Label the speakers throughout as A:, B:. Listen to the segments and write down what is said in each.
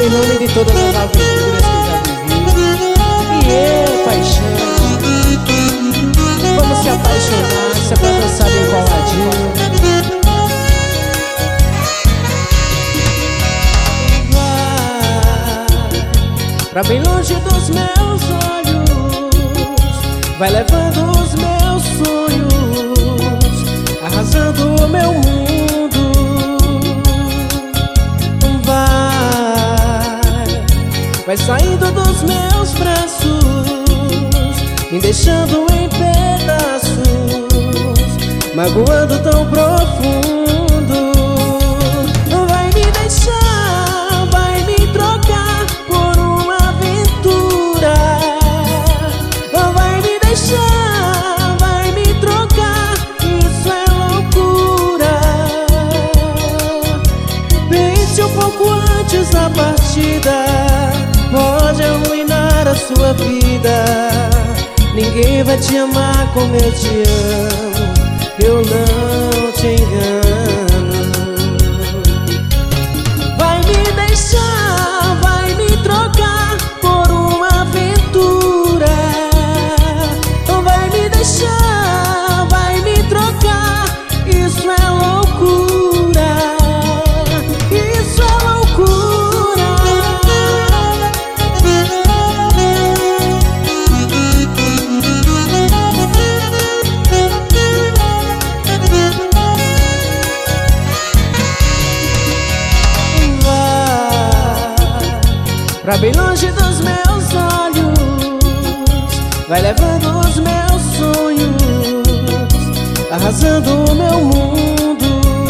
A: em nome de todas as aventuras que eu já vivi. E eu, paixão, vamos se apaixonar, se é pra dançar bem coladinho. Vai pra bem longe dos meus olhos, vai levando os meus sonhos, arrasando o meu mundo. Vai saindo dos meus braços, me deixando em pedaços, magoando tão profundo. Vai me deixar, vai me trocar por uma aventura. Vai me deixar, vai me trocar, isso é loucura. Pense um pouco antes da partida, pode arruinar a sua vida. Ninguém vai te amar como eu te amo, eu não te engano. Vai me deixar, vai me trocar por uma aventura. Vai me deixar, vai me trocar, isso é loucura. Isso é loucura. Pra bem longe dos meus olhos, vai levando os meus sonhos, arrasando o meu mundo.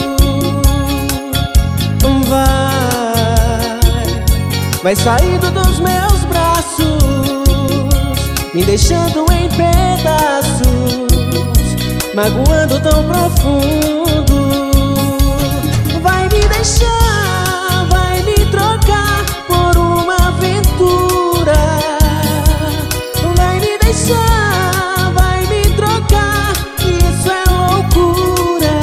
A: Vai saindo dos meus braços, me deixando em pedaços, magoando tão profundo. Vai me deixar, vai me trocar por uma aventura. Vai me deixar, vai me trocar, isso é loucura.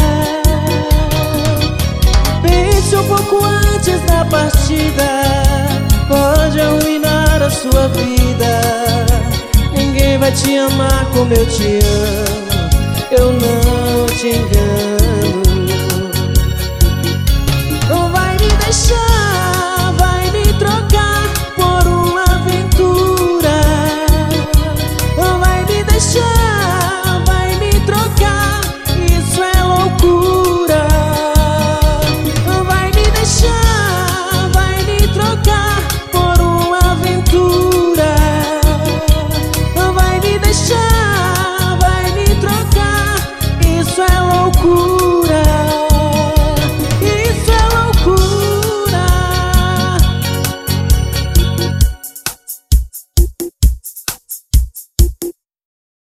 A: Pense um pouco antes da partida, pode arruinar a sua vida. Ninguém vai te amar como eu te amo, eu não te engano.